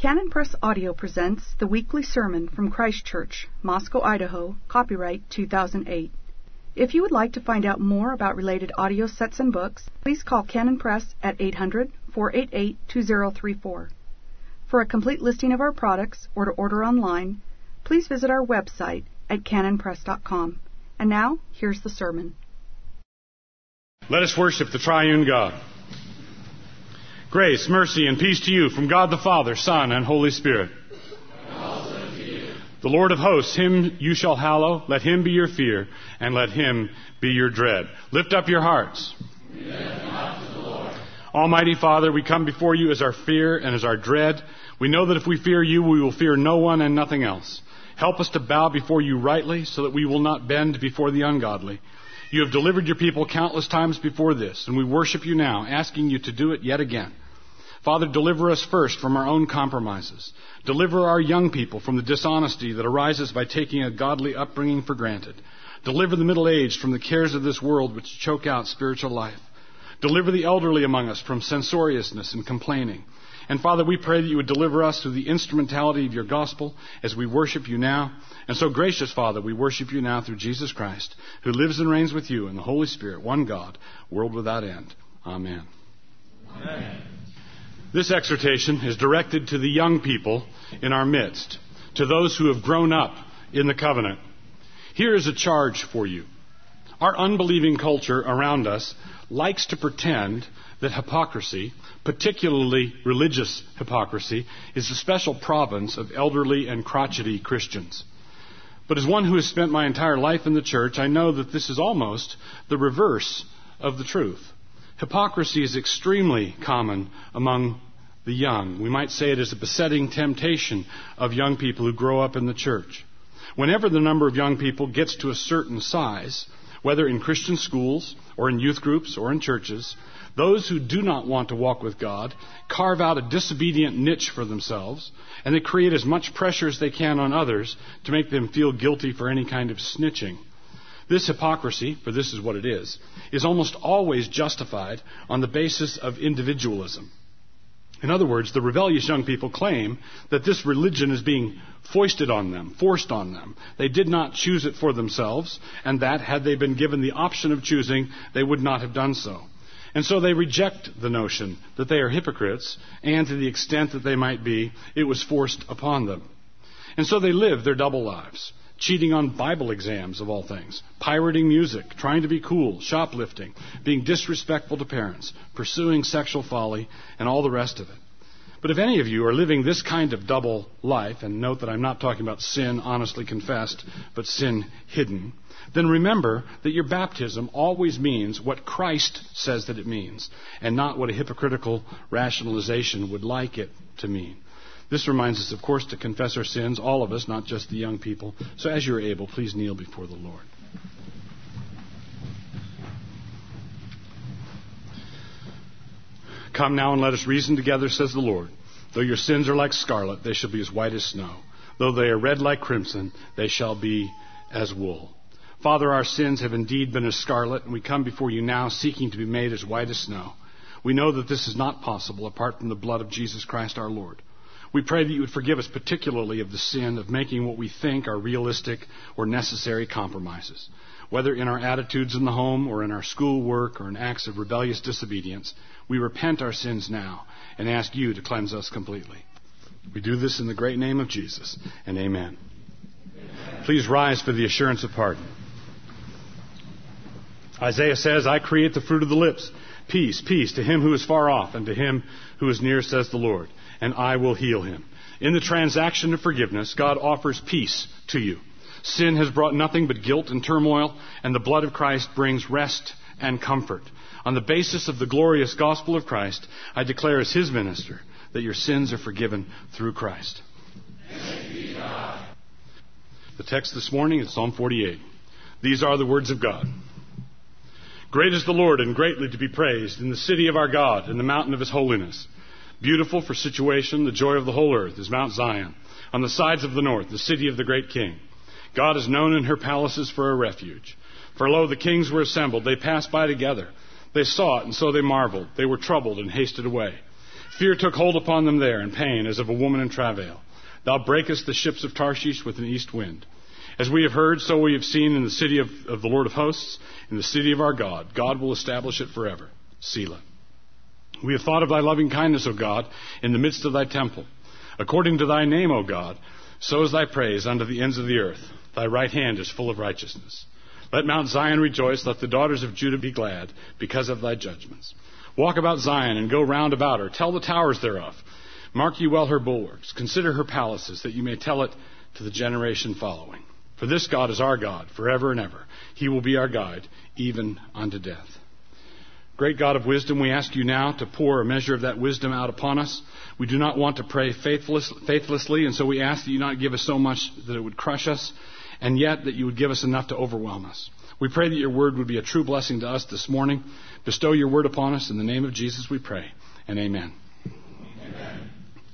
Canon Press Audio presents the weekly sermon from Christ Church, Moscow, Idaho, copyright 2008. If you would like to find out more about related audio sets and books, please call Canon Press at 800-488-2034. For a complete listing of our products or to order online, please visit our website at canonpress.com. And now, here's the sermon. Let us worship the triune God. Grace, mercy, and peace to you from God the Father, Son, and Holy Spirit. And also to you. The Lord of hosts, him you shall hallow. Let him be your fear, and let him be your dread. Lift up your hearts. We lift them up to the Lord. Almighty Father, we come before you as our fear and as our dread. We know that if we fear you, we will fear no one and nothing else. Help us to bow before you rightly, so that we will not bend before the ungodly. You have delivered your people countless times before this, and we worship you now, asking you to do it yet again. Father, deliver us first from our own compromises. Deliver our young people from the dishonesty that arises by taking a godly upbringing for granted. Deliver the middle-aged from the cares of this world which choke out spiritual life. Deliver the elderly among us from censoriousness and complaining. And Father, we pray that you would deliver us through the instrumentality of your gospel as we worship you now. And so, gracious Father, we worship you now through Jesus Christ, who lives and reigns with you in the Holy Spirit, one God, world without end. Amen. Amen. This exhortation is directed to the young people in our midst, to those who have grown up in the covenant. Here is a charge for you. Our unbelieving culture around us likes to pretend that hypocrisy, particularly religious hypocrisy, is the special province of elderly and crotchety Christians. But as one who has spent my entire life in the church, I know that this is almost the reverse of the truth. Hypocrisy is extremely common among the young. We might say it is a besetting temptation of young people who grow up in the church. Whenever the number of young people gets to a certain size, whether in Christian schools or in youth groups or in churches, those who do not want to walk with God carve out a disobedient niche for themselves, and they create as much pressure as they can on others to make them feel guilty for any kind of snitching. This hypocrisy, for this is what it is almost always justified on the basis of individualism. In other words, the rebellious young people claim that this religion is being foisted on them, forced on them. They did not choose it for themselves, and that, had they been given the option of choosing, they would not have done so. And so they reject the notion that they are hypocrites, and to the extent that they might be, it was forced upon them. And so they live their double lives, cheating on Bible exams of all things, pirating music, trying to be cool, shoplifting, being disrespectful to parents, pursuing sexual folly, and all the rest of it. But if any of you are living this kind of double life, and note that I'm not talking about sin honestly confessed, but sin hidden, then remember that your baptism always means what Christ says that it means, and not what a hypocritical rationalization would like it to mean. This reminds us, of course, to confess our sins, all of us, not just the young people. So as you're able, please kneel before the Lord. Come now and let us reason together, says the Lord. Though your sins are like scarlet, they shall be as white as snow. Though they are red like crimson, they shall be as wool. Father, our sins have indeed been as scarlet, and we come before you now seeking to be made as white as snow. We know that this is not possible apart from the blood of Jesus Christ our Lord. We pray that you would forgive us particularly of the sin of making what we think are realistic or necessary compromises. Whether in our attitudes in the home or in our school work or in acts of rebellious disobedience, we repent our sins now and ask you to cleanse us completely. We do this in the great name of Jesus, and amen. Please rise for the assurance of pardon. Isaiah says, I create the fruit of the lips. Peace, peace to him who is far off and to him who is near, says the Lord, and I will heal him. In the transaction of forgiveness, God offers peace to you. Sin has brought nothing but guilt and turmoil, and the blood of Christ brings rest and comfort. On the basis of the glorious gospel of Christ, I declare as his minister that your sins are forgiven through Christ. Thanks be to God. The text this morning is Psalm 48. These are the words of God. Great is the Lord and greatly to be praised in the city of our God, in the mountain of his holiness. Beautiful for situation, the joy of the whole earth is Mount Zion. On the sides of the north, the city of the great king. God is known in her palaces for a refuge. For lo, the kings were assembled. They passed by together. They saw it, and so they marveled. They were troubled and hasted away. Fear took hold upon them there, and pain as of a woman in travail. Thou breakest the ships of Tarshish with an east wind. As we have heard, so we have seen in the city of the Lord of hosts, in the city of our God. God will establish it forever. Selah. We have thought of thy loving kindness, O God, in the midst of thy temple. According to thy name, O God, so is thy praise unto the ends of the earth. Thy right hand is full of righteousness. Let Mount Zion rejoice, let the daughters of Judah be glad, because of thy judgments. Walk about Zion, and go round about her. Tell the towers thereof. Mark ye well her bulwarks. Consider her palaces, that you may tell it to the generation following. For this God is our God, forever and ever. He will be our guide, even unto death. Great God of wisdom, we ask you now to pour a measure of that wisdom out upon us. We do not want to pray faithlessly, and so we ask that you not give us so much that it would crush us, and yet that you would give us enough to overwhelm us. We pray that your word would be a true blessing to us this morning. Bestow your word upon us. In the name of Jesus we pray, and amen. Amen.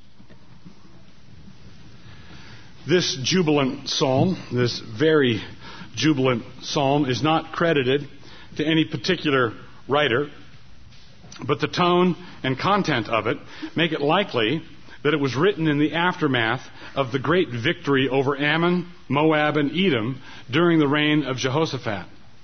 This jubilant psalm, this very jubilant psalm, is not credited to any particular writer, but the tone and content of it make it likely that it was written in the aftermath of the great victory over Ammon, Moab, and Edom during the reign of Jehoshaphat.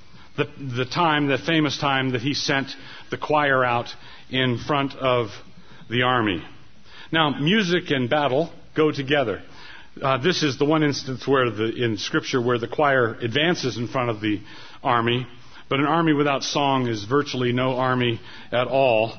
The famous time that he sent the choir out in front of the army. Now, music and battle go together. This is the one instance where in Scripture where the choir advances in front of the army, but an army without song is virtually no army at all.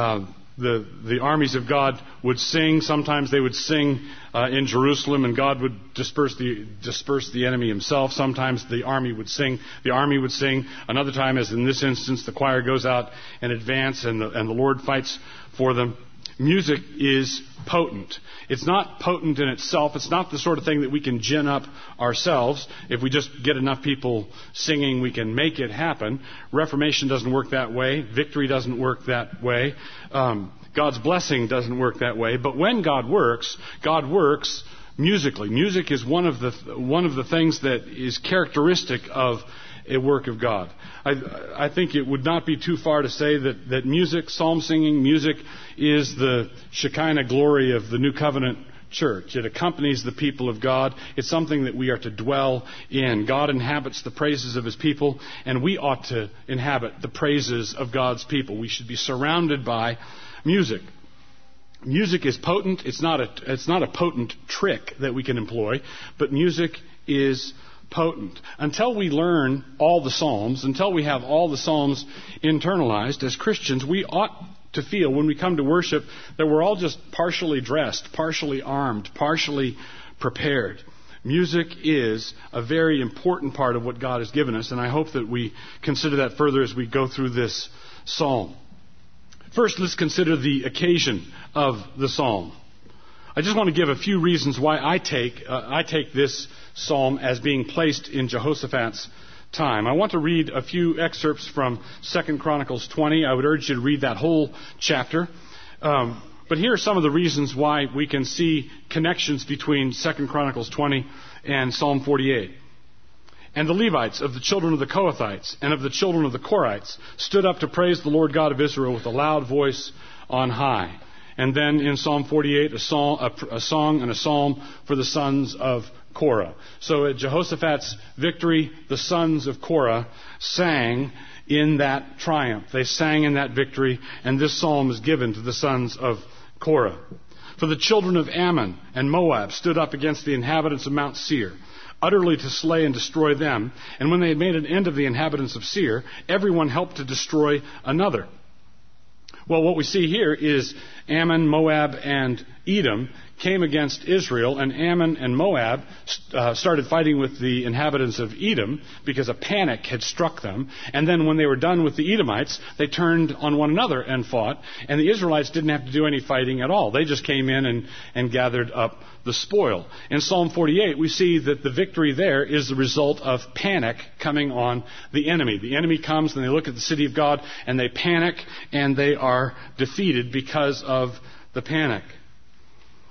The armies of God would sing. Sometimes they would sing in Jerusalem, and God would disperse the enemy himself. Sometimes the army would sing. The army would sing. Another time, as in this instance, the choir goes out and advance, and the Lord fights for them. Music is potent. It's not potent in itself. It's not the sort of thing that we can gin up ourselves. If we just get enough people singing, we can make it happen. Reformation doesn't work that way. Victory doesn't work that way. God's blessing doesn't work that way. But when God works musically. Music is one of the things that is characteristic of a work of God. I think it would not be too far to say that music, psalm singing, music is the Shekinah glory of the New Covenant church. It accompanies the people of God. It's something that we are to dwell in. God inhabits the praises of his people, and we ought to inhabit the praises of God's people. We should be surrounded by music. Music is potent. It's not a potent trick that we can employ, but music is potent. Until we learn all the Psalms, until we have all the Psalms internalized, as Christians, we ought to feel when we come to worship that we're all just partially dressed, partially armed, partially prepared. Music is a very important part of what God has given us, and I hope that we consider that further as we go through this psalm. First, let's consider the occasion of the psalm. I just want to give a few reasons why I take this psalm as being placed in Jehoshaphat's time. I want to read a few excerpts from 2 Chronicles 20. I would urge you to read that whole chapter. But here are some of the reasons why we can see connections between 2 Chronicles 20 and Psalm 48. And the Levites of the children of the Kohathites and of the children of the Korites stood up to praise the Lord God of Israel with a loud voice on high. And then in Psalm 48, a song and a psalm for the sons of Korah. So at Jehoshaphat's victory, the sons of Korah sang in that triumph. They sang in that victory, and this psalm is given to the sons of Korah. For the children of Ammon and Moab stood up against the inhabitants of Mount Seir, utterly to slay and destroy them. And when they had made an end of the inhabitants of Seir, everyone helped to destroy another. Well, what we see here is Ammon, Moab, and Edom came against Israel, and Ammon and Moab started fighting with the inhabitants of Edom because a panic had struck them. And then when they were done with the Edomites, they turned on one another and fought, and the Israelites didn't have to do any fighting at all. They just came in and gathered up the spoil. In Psalm 48, we see that the victory there is the result of panic coming on the enemy. The enemy comes and they look at the city of God and they panic and they are defeated because of the panic.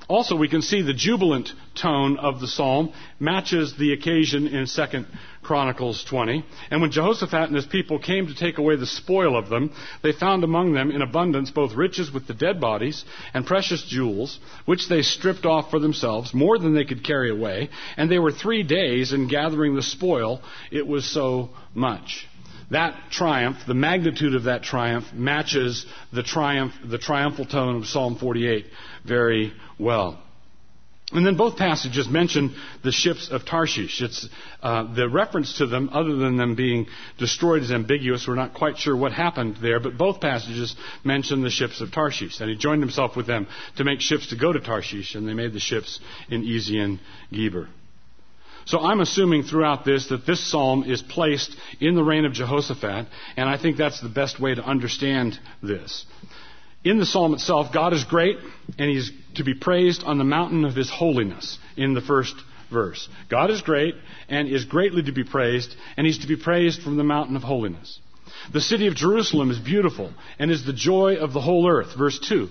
Also, we can see the jubilant tone of the psalm matches the occasion in 2 Chronicles 20. And when Jehoshaphat and his people came to take away the spoil of them, they found among them in abundance both riches with the dead bodies and precious jewels, which they stripped off for themselves, more than they could carry away. And they were 3 days in gathering the spoil. It was so much. That triumph, the magnitude of that triumph, matches the triumphal tone of Psalm 48 very well. And then both passages mention the ships of Tarshish. It's the reference to them, other than them being destroyed, is ambiguous. We're not quite sure what happened there, but both passages mention the ships of Tarshish. And he joined himself with them to make ships to go to Tarshish, and they made the ships in Ezion Geber. So I'm assuming throughout this that this psalm is placed in the reign of Jehoshaphat, and I think that's the best way to understand this. In the psalm itself, God is great, and He's to be praised on the mountain of His holiness in the first verse. God is great and is greatly to be praised, and He's to be praised from the mountain of holiness. The city of Jerusalem is beautiful and is the joy of the whole earth. Verse 2.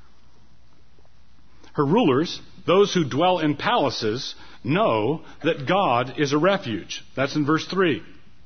Her rulers, those who dwell in palaces, know that God is a refuge. That's in verse 3.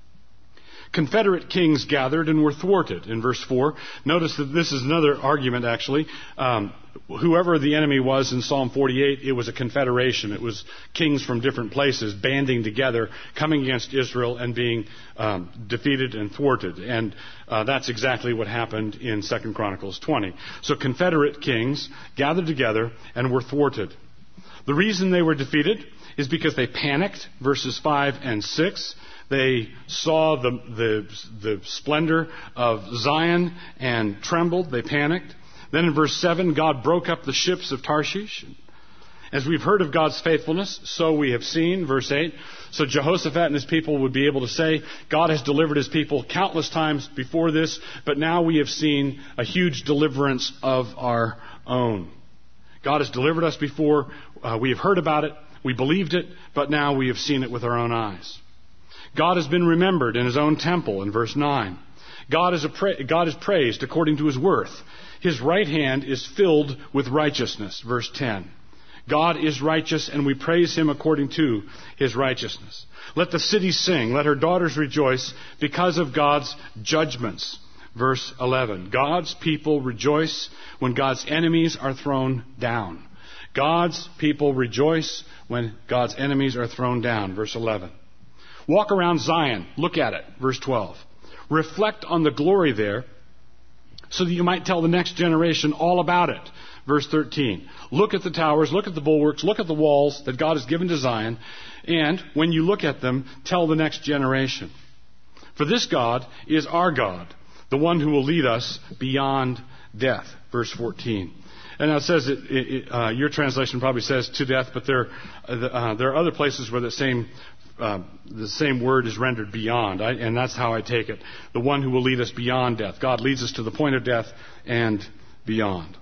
Confederate kings gathered and were thwarted in verse 4. Notice that this is another argument, actually. Whoever the enemy was in Psalm 48, it was a confederation. It was kings from different places banding together, coming against Israel and being defeated and thwarted. And that's exactly what happened in 2 Chronicles 20. So Confederate kings gathered together and were thwarted. The reason they were defeated is because they panicked, verses 5 and 6. They saw the splendor of Zion and trembled. They panicked. Then in verse 7, God broke up the ships of Tarshish. As we've heard of God's faithfulness, so we have seen, verse 8. So Jehoshaphat and his people would be able to say, God has delivered his people countless times before this, but now we have seen a huge deliverance of our own. God has delivered us before. We have heard about it. We believed it, but now we have seen it with our own eyes. God has been remembered in His own temple in verse 9. God is praised according to His worth. His right hand is filled with righteousness, verse 10. God is righteous, and we praise Him according to His righteousness. Let the city sing, let her daughters rejoice because of God's judgments. Verse 11. God's people rejoice when God's enemies are thrown down. God's people rejoice when God's enemies are thrown down. Verse 11. Walk around Zion. Look at it. Verse 12. Reflect on the glory there so that you might tell the next generation all about it. Verse 13. Look at the towers, look at the bulwarks, look at the walls that God has given to Zion, and when you look at them, tell the next generation. For this God is our God, the one who will lead us beyond death. Verse 14. And now it says, your translation probably says to death, but there are other places where the same word is rendered beyond, and that's how I take it. The one who will lead us beyond death. God leads us to the point of death and beyond.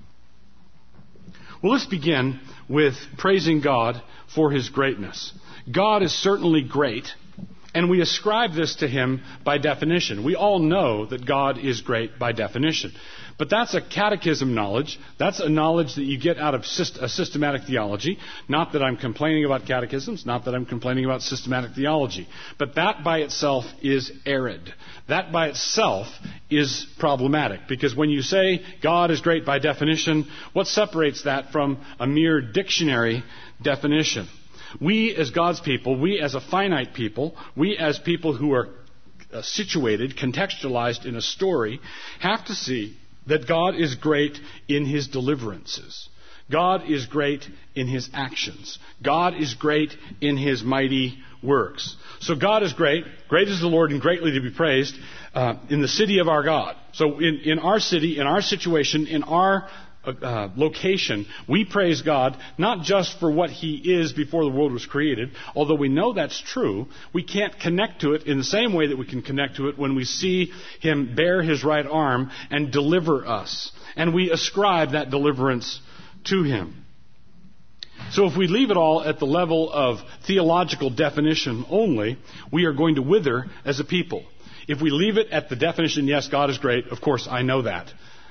Well, let's begin with praising God for His greatness. God is certainly great, and we ascribe this to Him by definition. We all know that God is great by definition. But that's a catechism knowledge. That's a knowledge that you get out of a systematic theology. Not that I'm complaining about catechisms, not that I'm complaining about systematic theology. But that by itself is arid. That by itself is problematic. Because when you say God is great by definition, what separates that from a mere dictionary definition? We as God's people, we as a finite people, we as people who are situated, contextualized in a story, have to see that God is great in His deliverances. God is great in His actions. God is great in His mighty works. So God is great. Great is the Lord and greatly to be praised in the city of our God. So in our city, in our situation, in our location, we praise God not just for what He is before the world was created, although we know that's true. We can't connect to it in the same way that we can connect to it when we see Him bare His right arm and deliver us, and we ascribe that deliverance to Him. So if we leave it all at the level of theological definition only, we are going to wither as a people. If we leave it at the definition, yes, God is great, of course I know that.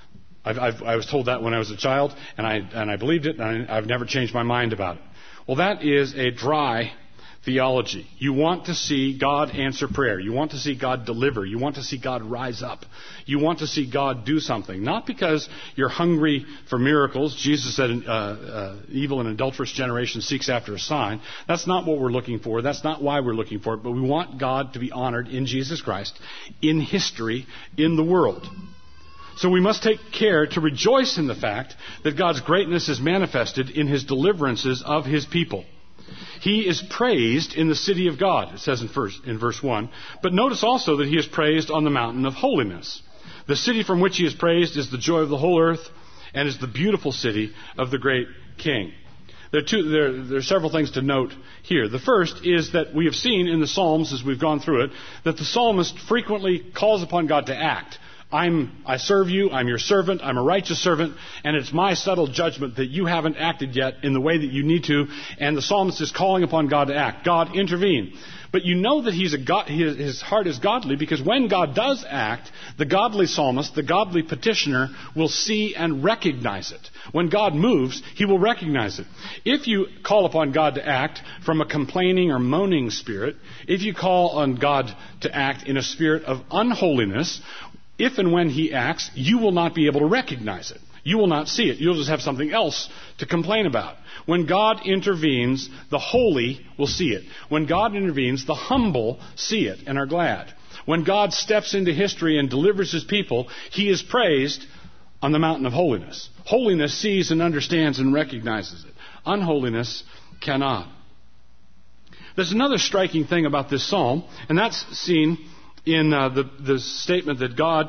I was told that when I was a child, and I believed it, and I've never changed my mind about it. Well, that is a dry theology. You want to see God answer prayer. You want to see God deliver. You want to see God rise up. You want to see God do something. Not because you're hungry for miracles. Jesus said, evil and adulterous generation seeks after a sign. That's not what we're looking for. That's not why we're looking for it. But we want God to be honored in Jesus Christ, in history, in the world. So we must take care to rejoice in the fact that God's greatness is manifested in His deliverances of His people. He is praised in the city of God, it says in verse 1. But notice also that He is praised on the mountain of holiness. The city from which He is praised is the joy of the whole earth and is the beautiful city of the great King. There are several things to note here. The first is that we have seen in the Psalms, as we've gone through it, that the psalmist frequently calls upon God to act. I serve you, I'm your servant, I'm a righteous servant, and it's my settled judgment that you haven't acted yet in the way that you need to, and the psalmist is calling upon God to act. God, intervene. But you know that his heart is godly, because when God does act, the godly psalmist, the godly petitioner, will see and recognize it. When God moves, he will recognize it. If you call upon God to act from a complaining or moaning spirit, if you call on God to act in a spirit of unholiness, if and when He acts, you will not be able to recognize it. You will not see it. You'll just have something else to complain about. When God intervenes, the holy will see it. When God intervenes, the humble see it and are glad. When God steps into history and delivers His people, He is praised on the mountain of holiness. Holiness sees and understands and recognizes it. Unholiness cannot. There's another striking thing about this psalm, and that's seen in the statement that God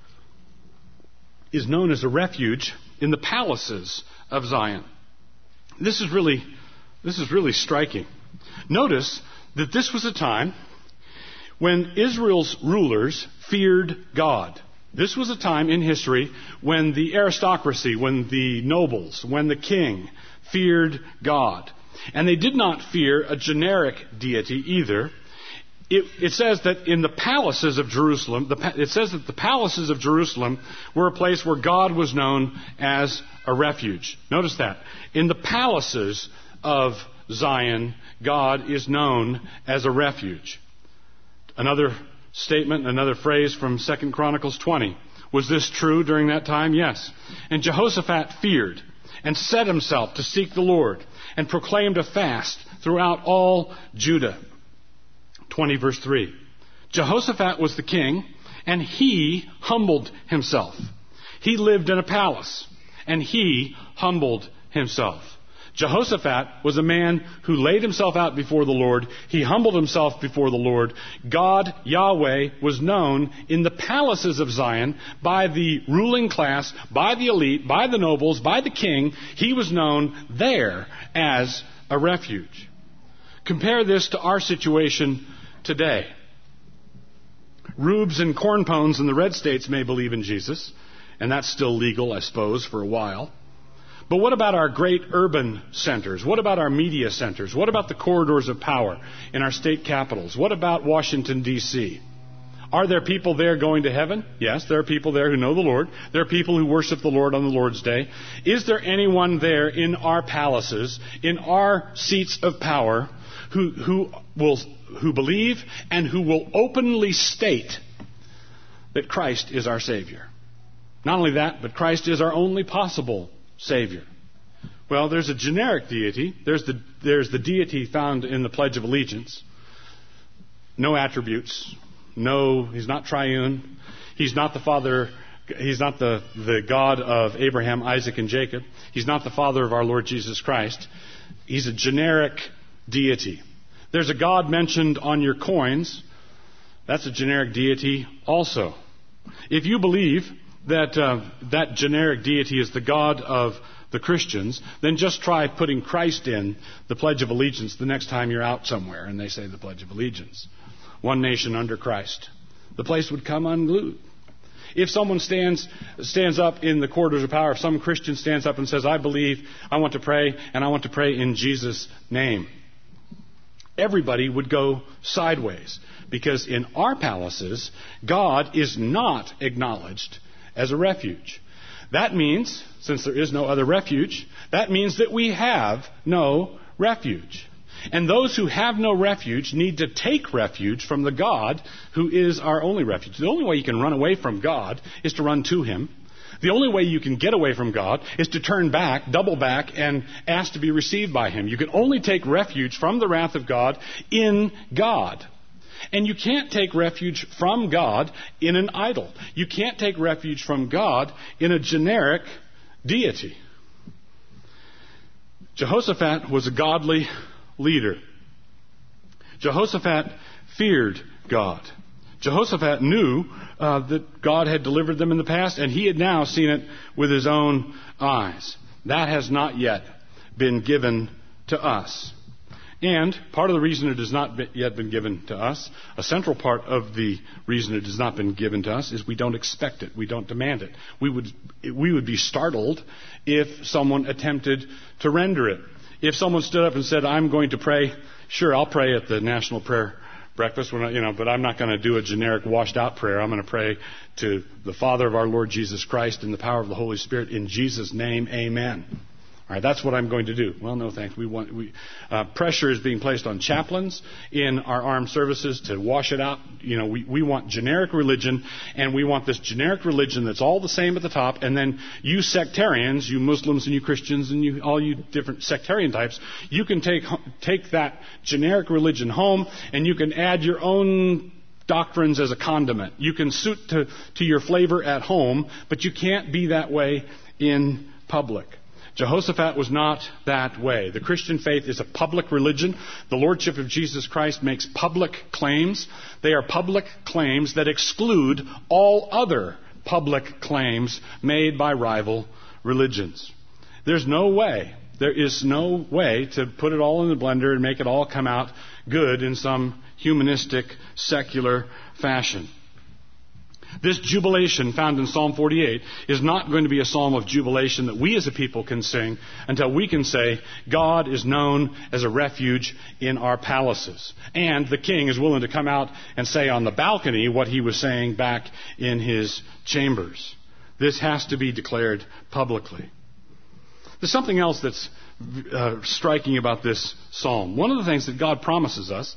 is known as a refuge in the palaces of Zion. This is really striking. Notice that this was a time when Israel's rulers feared God. This was a time in history when the aristocracy, when the nobles, when the king feared God. And they did not fear a generic deity either. It says that in the palaces of Jerusalem, it says that the palaces of Jerusalem were a place where God was known as a refuge. Notice that. In the palaces of Zion, God is known as a refuge. Another statement, another phrase from 2 Chronicles 20. Was this true during that time? Yes. And Jehoshaphat feared and set himself to seek the Lord and proclaimed a fast throughout all Judah. 20 verse 3. Jehoshaphat was the king, and he humbled himself. He lived in a palace, and he humbled himself. Jehoshaphat was a man who laid himself out before the Lord. He humbled himself before the Lord. God, Yahweh, was known in the palaces of Zion by the ruling class, by the elite, by the nobles, by the king. He was known there as a refuge. Compare this to our situation today. Rubes and cornpones in the red states may believe in Jesus, and that's still legal, I suppose, for a while. But what about our great urban centers? What about our media centers? What about the corridors of power in our state capitals? What about Washington, D.C.? Are there people there going to heaven? Yes, there are people there who know the Lord. There are people who worship the Lord on the Lord's Day. Is there anyone there in our palaces, in our seats of power, who believe and who will openly state that Christ is our Savior? Not only that, but Christ is our only possible Savior. Well, there's a generic deity. There's the deity found in the Pledge of Allegiance. No attributes. No, He's not triune. He's not the Father. He's not the God of Abraham, Isaac, and Jacob. He's not the Father of our Lord Jesus Christ. He's a generic deity. There's a God mentioned on your coins. That's a generic deity also. If you believe that that generic deity is the God of the Christians, then just try putting Christ in the Pledge of Allegiance the next time you're out somewhere and they say the Pledge of Allegiance. One nation under Christ. The place would come unglued. If someone stands up in the corridors of power, if some Christian stands up and says, I believe, I want to pray, and I want to pray in Jesus' name, everybody would go sideways. Because in our palaces, God is not acknowledged as a refuge. That means, since there is no other refuge, that means that we have no refuge. And those who have no refuge need to take refuge from the God who is our only refuge. The only way you can run away from God is to run to Him. The only way you can get away from God is to turn back, double back, and ask to be received by Him. You can only take refuge from the wrath of God in God. And you can't take refuge from God in an idol. You can't take refuge from God in a generic deity. Jehoshaphat was a godly leader. Jehoshaphat feared God. Jehoshaphat knew that God had delivered them in the past, and he had now seen it with his own eyes. That has not yet been given to us. And part of the reason it has not yet been given to us, a central part of the reason it has not been given to us, is we don't expect it. We don't demand it. We would be startled if someone attempted to render it. If someone stood up and said, I'm going to pray, sure, I'll pray at the National Prayer Breakfast, but I'm not going to do a generic washed out prayer. I'm going to pray to the Father of our Lord Jesus Christ in the power of the Holy Spirit. In Jesus' name, amen. All right, that's what I'm going to do. Well, no thanks. Pressure is being placed on chaplains in our armed services to wash it out. We want generic religion, and we want this generic religion that's all the same at the top. And then you sectarians, you Muslims and you Christians and all you different sectarian types, you can take that generic religion home, and you can add your own doctrines as a condiment. You can suit to your flavor at home, but you can't be that way in public. Jehoshaphat was not that way. The Christian faith is a public religion. The Lordship of Jesus Christ makes public claims. They are public claims that exclude all other public claims made by rival religions. There is no way to put it all in the blender and make it all come out good in some humanistic, secular fashion. This jubilation found in Psalm 48 is not going to be a psalm of jubilation that we as a people can sing until we can say, God is known as a refuge in our palaces. And the king is willing to come out and say on the balcony what he was saying back in his chambers. This has to be declared publicly. There's something else that's striking about this psalm. One of the things that God promises us,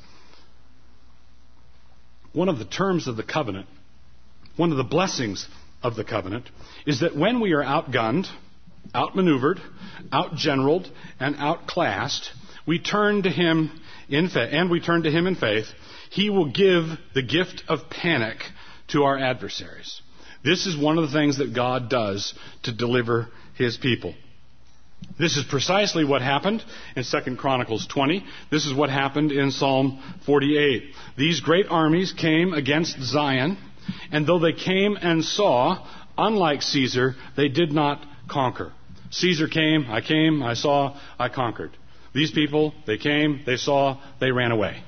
one of the terms of the covenant, one of the blessings of the covenant, is that when we are outgunned, outmaneuvered, outgeneraled, and outclassed, we turn to Him in faith. He will give the gift of panic to our adversaries. This is one of the things that God does to deliver His people. This is precisely what happened in 2 Chronicles 20. This is what happened in Psalm 48. These great armies came against Zion, and though they came and saw, unlike Caesar, they did not conquer. Caesar came, I saw, I conquered. These people, they came, they saw, they ran away.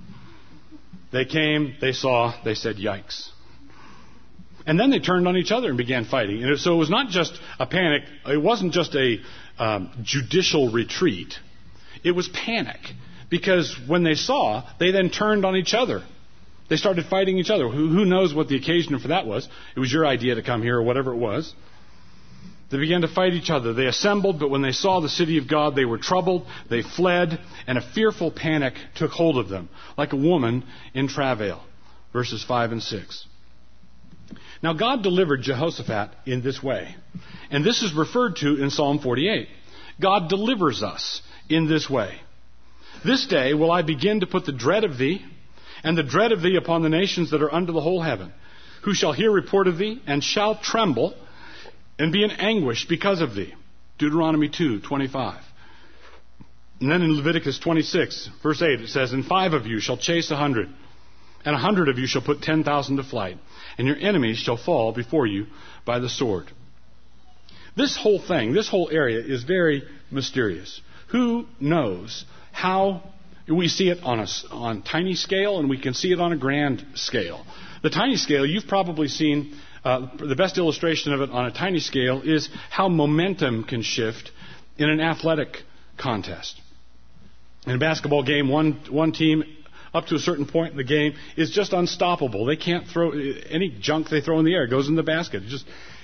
They came, they saw, they said, yikes. And then they turned on each other and began fighting. And so it was not just a panic. It wasn't just a judicial retreat. It was panic. Because when they saw, they then turned on each other. They started fighting each other. Who knows what the occasion for that was? It was your idea to come here or whatever it was. They began to fight each other. They assembled, but when they saw the city of God, they were troubled. They fled, and a fearful panic took hold of them, like a woman in travail. Verses 5 and 6. Now God delivered Jehoshaphat in this way. And this is referred to in Psalm 48. God delivers us in this way. This day will I begin to put the dread of thee, and the dread of thee upon the nations that are under the whole heaven, who shall hear report of thee, and shall tremble, and be in anguish because of thee. Deuteronomy 2:25. And then in Leviticus 26, verse 8, it says, And 5 of you shall chase 100, and 100 of you shall put 10,000 to flight, and your enemies shall fall before you by the sword. This whole thing, this whole area is very mysterious. Who knows how? We see it on tiny scale, and we can see it on a grand scale. The tiny scale, you've probably seen, the best illustration of it on a tiny scale is how momentum can shift in an athletic contest. In a basketball game, one team, up to a certain point in the game, is just unstoppable. They can't throw any junk they throw in the air. It goes in the basket.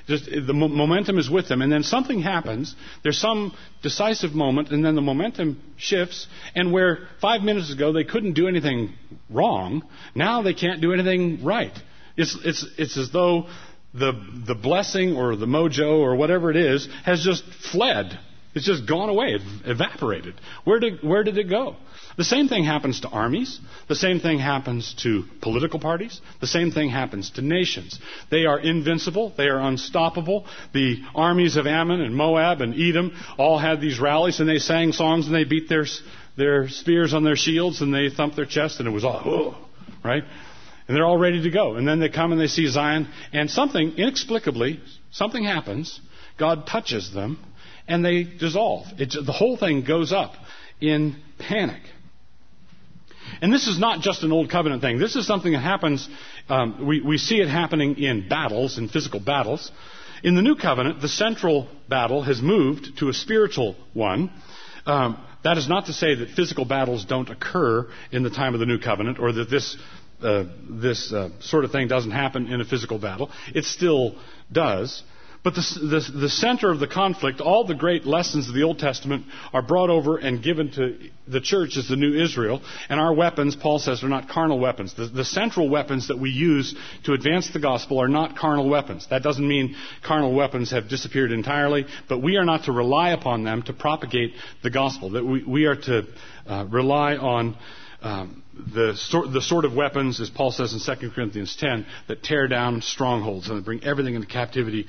Just the momentum is with them, and then something happens. There's some decisive moment, and then the momentum shifts. And where 5 minutes ago they couldn't do anything wrong, now they can't do anything right. It's as though the blessing or the mojo or whatever it is has just fled. It's just gone away. It evaporated. Where did it go? The same thing happens to armies. The same thing happens to political parties. The same thing happens to nations. They are invincible. They are unstoppable. The armies of Ammon and Moab and Edom all had these rallies, and they sang songs, and they beat their spears on their shields, and they thumped their chest, and it was all, oh, right? And they're all ready to go. And then they come and they see Zion, and inexplicably, something happens. God touches them, and they dissolve. The whole thing goes up in panic. And this is not just an Old Covenant thing. This is something that happens, we see it happening in battles, in physical battles. In the New Covenant, the central battle has moved to a spiritual one. That is not to say that physical battles don't occur in the time of the New Covenant, or that this sort of thing doesn't happen in a physical battle. It still does. But the center of the conflict, all the great lessons of the Old Testament are brought over and given to the church as the new Israel. And our weapons, Paul says, are not carnal weapons. The central weapons that we use to advance the gospel are not carnal weapons. That doesn't mean carnal weapons have disappeared entirely, but we are not to rely upon them to propagate the gospel. That we are to rely on the sort of weapons, as Paul says in 2 Corinthians 10, that tear down strongholds and bring everything into captivity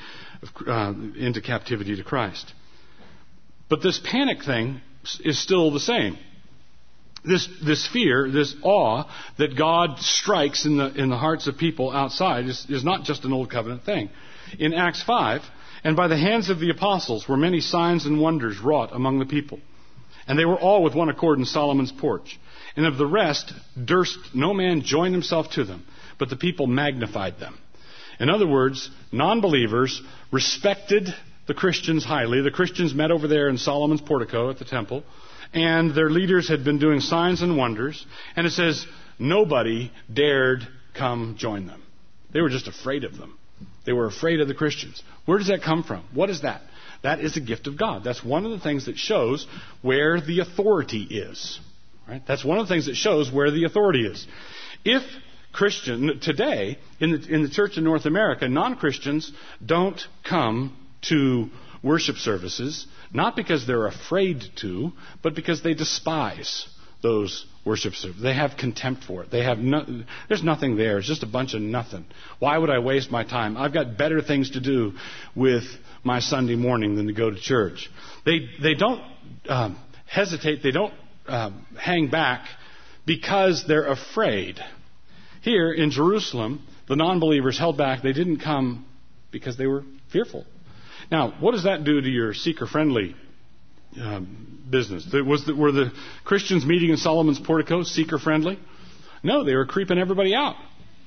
to Christ. But this panic thing is still the same. This fear, this awe that God strikes in the hearts of people outside is not just an Old Covenant thing. In Acts 5, and by the hands of the apostles were many signs and wonders wrought among the people. And they were all with one accord in Solomon's porch. And of the rest durst no man join himself to them, but the people magnified them. In other words, non-believers respected the Christians highly. The Christians met over there in Solomon's portico at the temple, and their leaders had been doing signs and wonders. And it says nobody dared come join them. They were just afraid of them. They were afraid of the Christians. Where does that come from? What is that? That is a gift of God. That's one of the things that shows where the authority is. Right? That's one of the things that shows where the authority is. If today, in the church in North America, non-Christians don't come to worship services, not because they're afraid to, but because they despise those worship services. They have contempt for it. There's nothing there. It's just a bunch of nothing. Why would I waste my time? I've got better things to do with my Sunday morning than to go to church. They don't hesitate. They don't hang back because they're afraid. Here in Jerusalem, the non-believers held back. They didn't come because they were fearful. Now, what does that do to your seeker-friendly business? Were the Christians meeting in Solomon's portico seeker-friendly? No, they were creeping everybody out.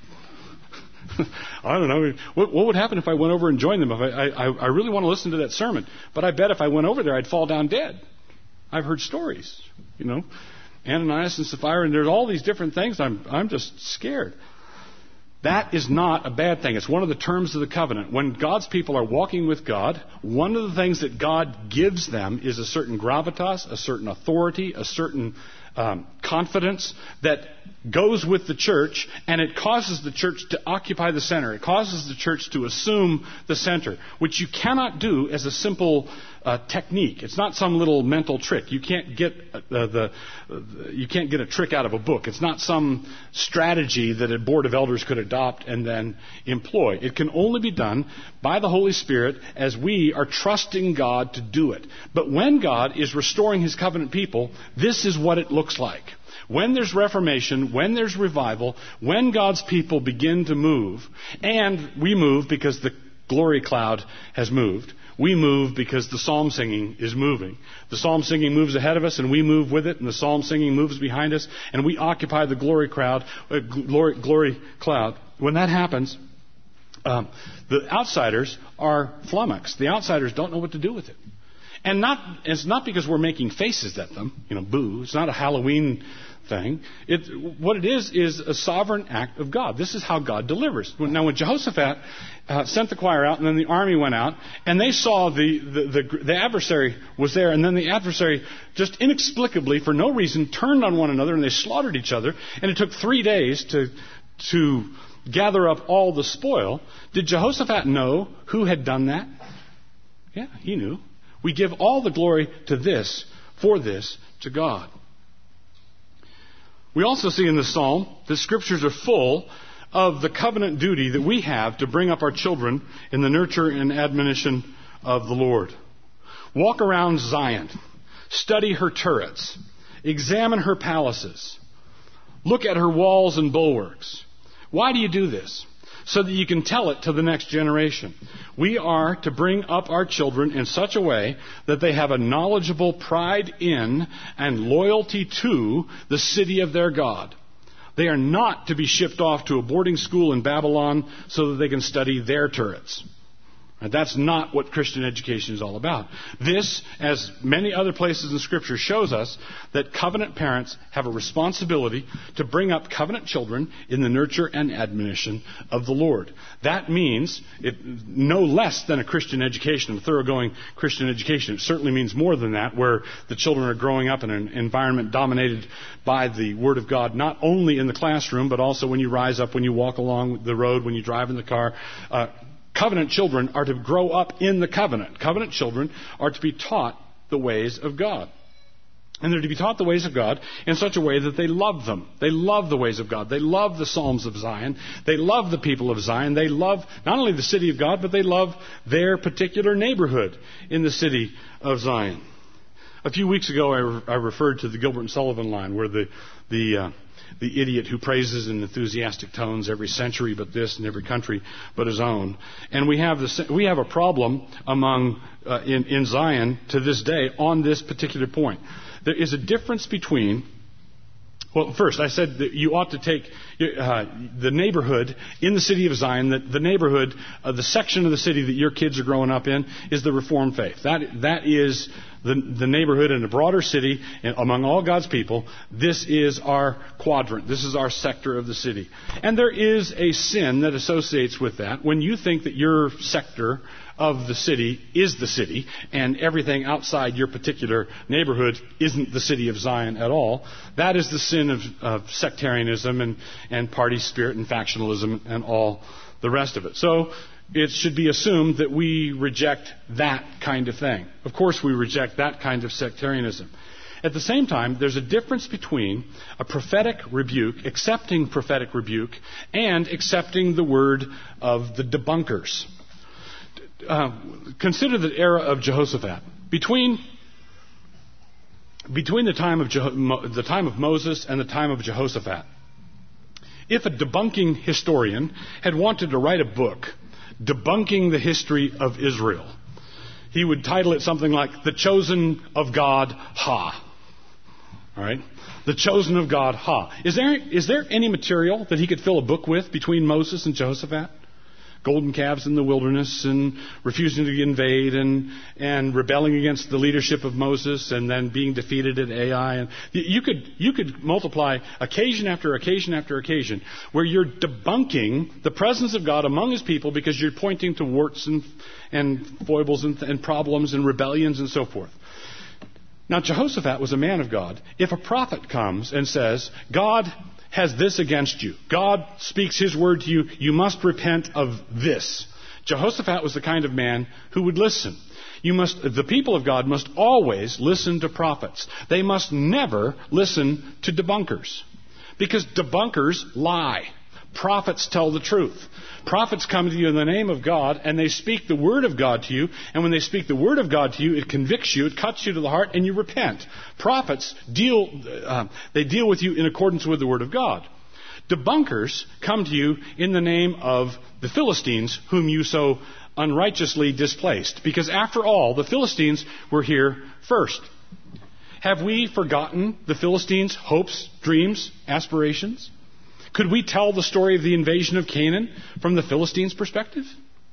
I don't know. What would happen if I went over and joined them? If I really want to listen to that sermon, but I bet if I went over there, I'd fall down dead. I've heard stories, Ananias and Sapphira, and there's all these different things. I'm just scared. That is not a bad thing. It's one of the terms of the covenant. When God's people are walking with God, one of the things that God gives them is a certain gravitas, a certain authority, a certain confidence that goes with the church, and it causes the church to occupy the center. It causes the church to assume the center, which you cannot do as a simple technique. It's not some little mental trick. You can't get a trick out of a book. It's not some strategy that a board of elders could adopt and then employ. It can only be done by the Holy Spirit as we are trusting God to do it. But when God is restoring His covenant people, this is what it looks like. When there's reformation, when there's revival, when God's people begin to move, and we move because the glory cloud has moved. We move because the psalm singing is moving. The psalm singing moves ahead of us, and we move with it, and the psalm singing moves behind us, and we occupy the glory cloud. When that happens, the outsiders are flummoxed. The outsiders don't know what to do with it. And it's not because we're making faces at them, boo. It's not a Halloween thing. What it is a sovereign act of God. This is how God delivers. Now, when Jehoshaphat sent the choir out, and then the army went out, and they saw the adversary was there, and then the adversary just inexplicably, for no reason, turned on one another, and they slaughtered each other, and it took 3 days to gather up all the spoil. Did Jehoshaphat know who had done that? Yeah, he knew. We give all the glory for this to God. We also see in the psalm that scriptures are full of the covenant duty that we have to bring up our children in the nurture and admonition of the Lord. Walk around Zion. Study her turrets. Examine her palaces. Look at her walls and bulwarks. Why do you do this? So that you can tell it to the next generation. We are to bring up our children in such a way that they have a knowledgeable pride in and loyalty to the city of their God. They are not to be shipped off to a boarding school in Babylon so that they can study their turrets. And that's not what Christian education is all about. This, as many other places in Scripture, shows us that covenant parents have a responsibility to bring up covenant children in the nurture and admonition of the Lord. That means no less than a Christian education, a thoroughgoing Christian education. It certainly means more than that, where the children are growing up in an environment dominated by the Word of God, not only in the classroom, but also when you rise up, when you walk along the road, when you drive in the car. Covenant children are to grow up in the covenant. Covenant children are to be taught the ways of God. And they're to be taught the ways of God in such a way that they love them. They love the ways of God. They love the Psalms of Zion. They love the people of Zion. They love not only the city of God, but they love their particular neighborhood in the city of Zion. A few weeks ago, I referred to the Gilbert and Sullivan line, where the idiot who praises in enthusiastic tones every century but this and every country but his own. And we have a problem in Zion to this day on this particular point. There is a difference between, well, first, I said that you ought to take the neighborhood in the city of Zion, the neighborhood, the section of the city that your kids are growing up in, is the Reformed faith. That is the neighborhood in a broader city among all God's people. This is our quadrant. This is our sector of the city. And there is a sin that associates with that when you think that your sector of the city is the city, and everything outside your particular neighborhood isn't the city of Zion at all. That is the sin of sectarianism and party spirit and factionalism and all the rest of it. So it should be assumed that we reject that kind of thing. Of course we reject that kind of sectarianism. At the same time, there's a difference between a prophetic rebuke, accepting prophetic rebuke, and accepting the word of the debunkers. Consider the era of Jehoshaphat. Between the time of Moses and the time of Jehoshaphat, if a debunking historian had wanted to write a book debunking the history of Israel, he would title it something like "The Chosen of God, Ha." All right, "The Chosen of God, Ha." Is there any material that he could fill a book with between Moses and Jehoshaphat? Golden calves in the wilderness, and refusing to invade, and rebelling against the leadership of Moses, and then being defeated at Ai. And you could multiply occasion after occasion after occasion where you're debunking the presence of God among His people because you're pointing to warts and foibles and problems and rebellions and so forth. Now, Jehoshaphat was a man of God. If a prophet comes and says, God has this against you, God speaks His word to you, you must repent of this, Jehoshaphat was the kind of man who would listen. The people of God must always listen to prophets. They must never listen to debunkers, because debunkers lie. Prophets tell the truth. Prophets come to you in the name of God, and they speak the word of God to you. And when they speak the word of God to you, it convicts you, it cuts you to the heart, and you repent. Prophets deal with you in accordance with the word of God. Debunkers come to you in the name of the Philistines, whom you so unrighteously displaced. Because after all, the Philistines were here first. Have we forgotten the Philistines' hopes, dreams, aspirations? Could we tell the story of the invasion of Canaan from the Philistines' perspective?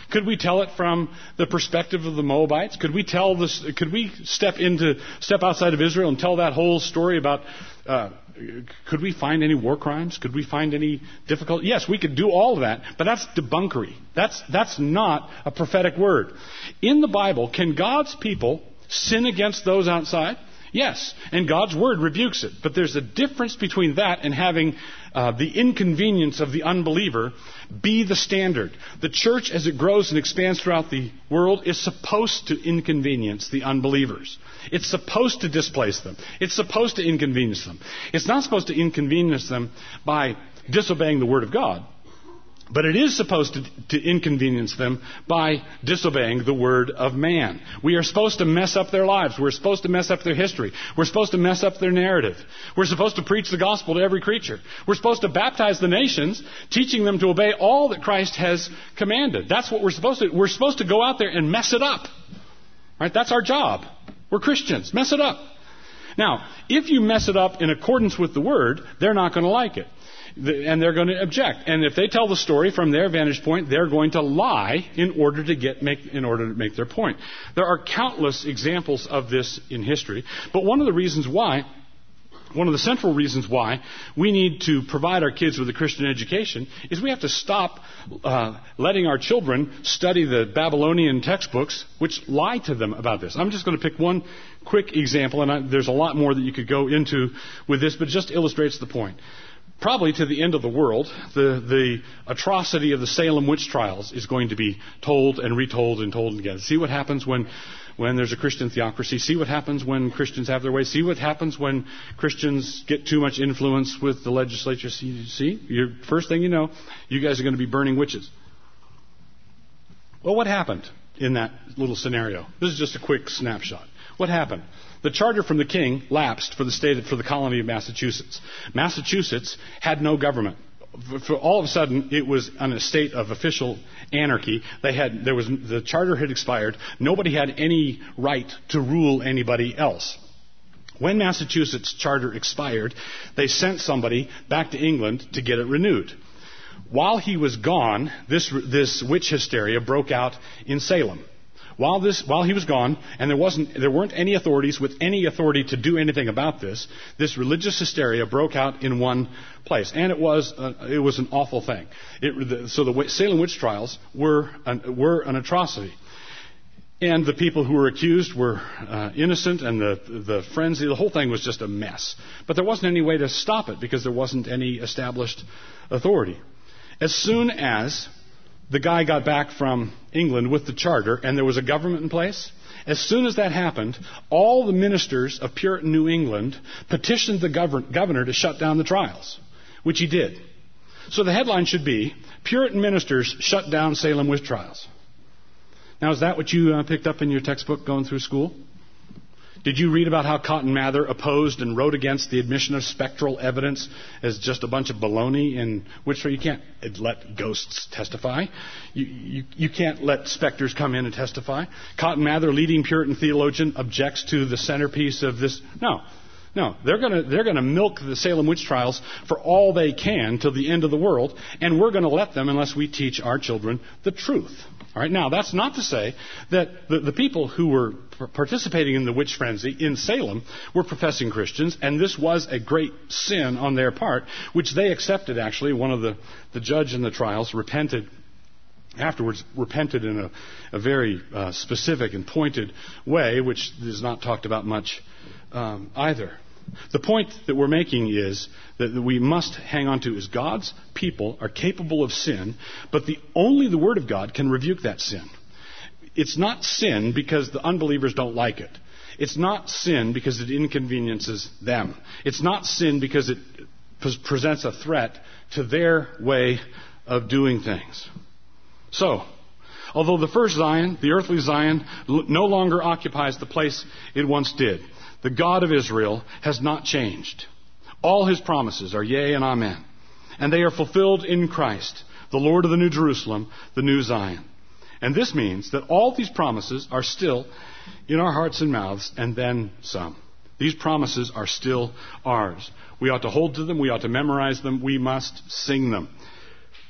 Could we tell it from the perspective of the Moabites? Could we tell this? Could we step outside of Israel and tell that whole story about? Could we find any war crimes? Could we find any difficulty? Yes, we could do all of that, but that's debunkery. That's not a prophetic word. In the Bible, can God's people sin against those outside? Yes, and God's word rebukes it. But there's a difference between that and having the inconvenience of the unbeliever be the standard. The church, as it grows and expands throughout the world, is supposed to inconvenience the unbelievers. It's supposed to displace them. It's supposed to inconvenience them. It's not supposed to inconvenience them by disobeying the word of God. But it is supposed to inconvenience them by disobeying the word of man. We are supposed to mess up their lives. We're supposed to mess up their history. We're supposed to mess up their narrative. We're supposed to preach the gospel to every creature. We're supposed to baptize the nations, teaching them to obey all that Christ has commanded. That's what we're supposed to do. We're supposed to go out there and mess it up. Right? That's our job. We're Christians. Mess it up. Now, if you mess it up in accordance with the word, they're not going to like it. And they're going to object. And if they tell the story from their vantage point, they're going to lie in order to make their point. There are countless examples of this in history. But one of the central reasons why we need to provide our kids with a Christian education is we have to stop letting our children study the Babylonian textbooks which lie to them about this. I'm just going to pick one quick example, and there's a lot more that you could go into with this, but it just illustrates the point. Probably to the end of the world, the atrocity of the Salem witch trials is going to be told and retold and told again. See what happens when there's a Christian theocracy. See what happens when Christians have their way. See what happens when Christians get too much influence with the legislature. See, first thing you know, you guys are going to be burning witches. Well, what happened in that little scenario? This is just a quick snapshot. What happened? The charter from the king lapsed for the colony of Massachusetts. Massachusetts had no government. For all of a sudden, it was in a state of official anarchy. The charter had expired. Nobody had any right to rule anybody else. When Massachusetts' charter expired, they sent somebody back to England to get it renewed. While he was gone, this witch hysteria broke out in Salem. While he was gone, and there weren't any authorities with any authority to do anything about this religious hysteria broke out in one place, and it was an awful thing. So the Salem witch trials were an atrocity, and the people who were accused were innocent, and the frenzy, the whole thing was just a mess. But there wasn't any way to stop it because there wasn't any established authority. As soon as the guy got back from England with the charter and there was a government in place, as soon as that happened, all the ministers of Puritan New England petitioned the governor to shut down the trials, which he did. So the headline should be, Puritan ministers shut down Salem witch trials. Now, is that what you picked up in your textbook going through school? Did you read about how Cotton Mather opposed and wrote against the admission of spectral evidence as just a bunch of baloney in witch trials? You can't let ghosts testify. You can't let specters come in and testify. Cotton Mather, leading Puritan theologian, objects to the centerpiece of this. No, they're going to milk the Salem witch trials for all they can till the end of the world, and we're going to let them unless we teach our children the truth. All right. Now, that's not to say that the people who were participating in the witch frenzy in Salem were professing Christians, and this was a great sin on their part, which they accepted. Actually, one of the judge in the trials repented in a very specific and pointed way, which is not talked about much either. The point that we're making is that we must hang on to is God's people are capable of sin, but only the Word of God can rebuke that sin. It's not sin because the unbelievers don't like it. It's not sin because it inconveniences them. It's not sin because it presents a threat to their way of doing things. So, although the first Zion, the earthly Zion, no longer occupies the place it once did, the God of Israel has not changed. All His promises are yea and amen. And they are fulfilled in Christ, the Lord of the New Jerusalem, the new Zion. And this means that all these promises are still in our hearts and mouths, and then some. These promises are still ours. We ought to hold to them. We ought to memorize them. We must sing them.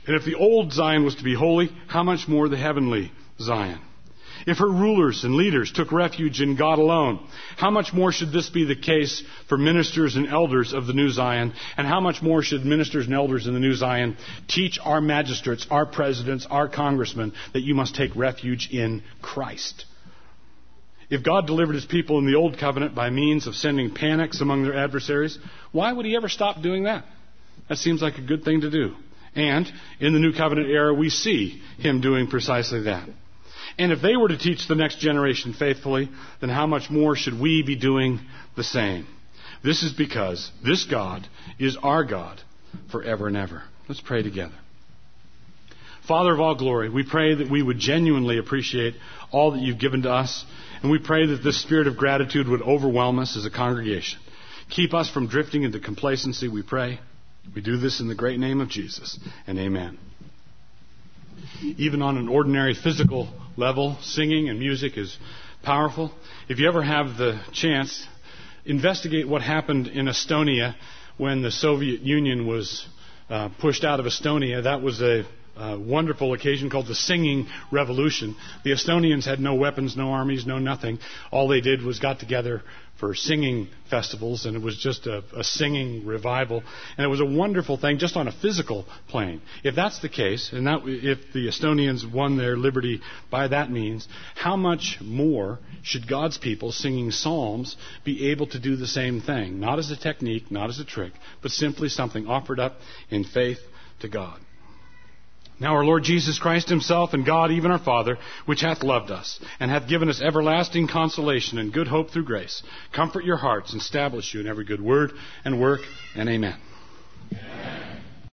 And if the old Zion was to be holy, how much more the heavenly Zion? If her rulers and leaders took refuge in God alone, how much more should this be the case for ministers and elders of the New Zion? And how much more should ministers and elders in the New Zion teach our magistrates, our presidents, our congressmen that you must take refuge in Christ? If God delivered His people in the Old Covenant by means of sending panics among their adversaries, why would He ever stop doing that? That seems like a good thing to do. And in the New Covenant era, we see Him doing precisely that. And if they were to teach the next generation faithfully, then how much more should we be doing the same? This is because this God is our God forever and ever. Let's pray together. Father of all glory, we pray that we would genuinely appreciate all that You've given to us, and we pray that this spirit of gratitude would overwhelm us as a congregation. Keep us from drifting into complacency, we pray. We do this in the great name of Jesus, and amen. Even on an ordinary physical level, singing and music is powerful. If you ever have the chance, investigate what happened in Estonia when the Soviet Union was pushed out of Estonia. That was a wonderful occasion called the Singing Revolution. The Estonians had no weapons, no armies, no nothing. All they did was got together for singing festivals, and it was just a singing revival. And it was a wonderful thing just on a physical plane. If that's the case, and if the Estonians won their liberty by that means, how much more should God's people singing psalms be able to do the same thing? Not as a technique, not as a trick, but simply something offered up in faith to God. Now our Lord Jesus Christ Himself and God, even our Father, which hath loved us, and hath given us everlasting consolation and good hope through grace, comfort your hearts and establish you in every good word and work, and amen.